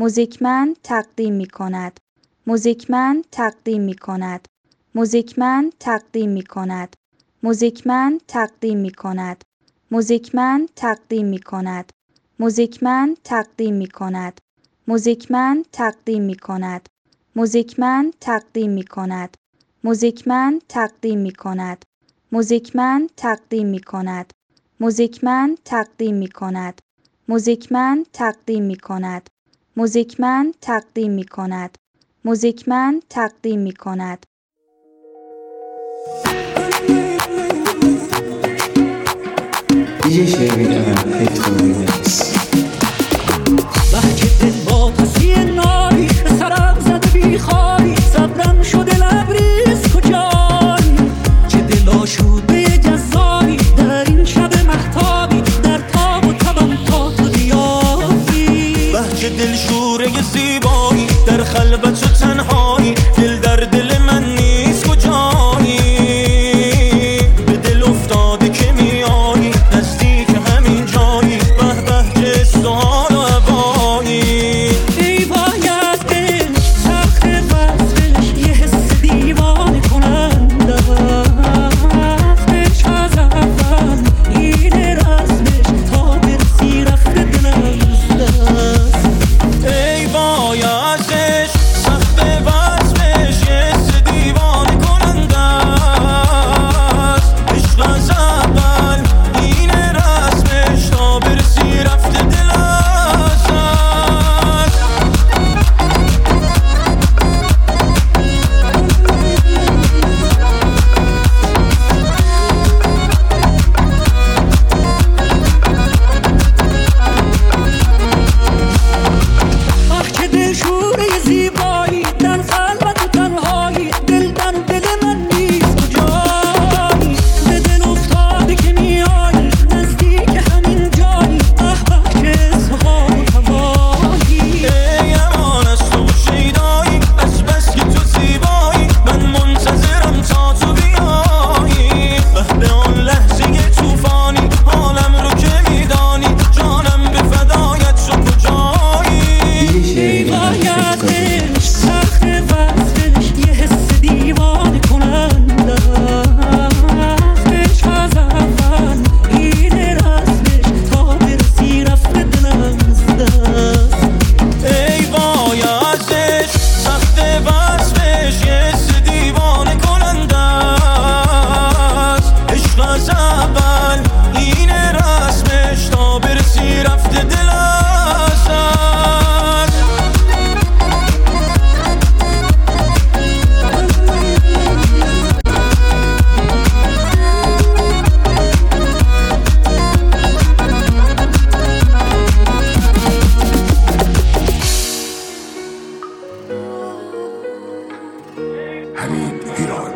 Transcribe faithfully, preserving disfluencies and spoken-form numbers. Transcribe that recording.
موزیکمند تقدیم می کند. موزیکمند تقدیم می کند. موزیکمند تقدیم می کند. موزیکمند تقدیم می کند. موزیکمند تقدیم می کند. موزیکمند تقدیم می کند. موزیکمند تقدیم می کند. موزیکمند تقدیم می کند. موزیکمند تقدیم می کند. موزیکمند تقدیم می کند. موزیکمند تقدیم می کند. موزیکمند تقدیم می کند. موزیکمند تقدیم می کند. موزیکمند تقدیم می کند. دیجی شیرین پیتون میکس. بحج دل با پسی ناری سرم زده بی خوابی صبرم شده لبریز کجایی چه دل آشوده جذابی در این شب مهتابی در تاب و تبم تا تو بیایی بحج دل شوره زیبایی در خلوت و تنهایی دل در دل من نیست کجایی به دل افتاده که میایی نزدیک همین جایی به بهج سوال و عبایی ای باید دل سخت وصلش یه حس دیوانه کننده عشق از اول این رسمش تا برسی رفته دلم از دست ای بایدش سخت وصلش یه حس دیوانه کننده است عشق از اول این رسمش تا برسی رفته دل از دست آخ که دل شوره زیبایی در خلوت و تنهایی دل در دل من نیست کجایی به دل افتاده که میایی نزدیک همین جایی اه به چه سوال و هوایی ای امان از تو شیدایی از بس که تو زیبایی من منتظرم تا تو بیایی به آن لحظه توفانی حالم رو که میدانی جانم به فدایت شو کجایی دیجی شیرین باید پیتون دلش سخت وصلش یه حس دیوانه کننده عشق از اول این رسمش تا برسی رفته دلم از دست ای بایدش سخت وصفش یه حس دیوانه کننده است عشق از اول این رسمش تا برسی رفته دل از دست همین ایران.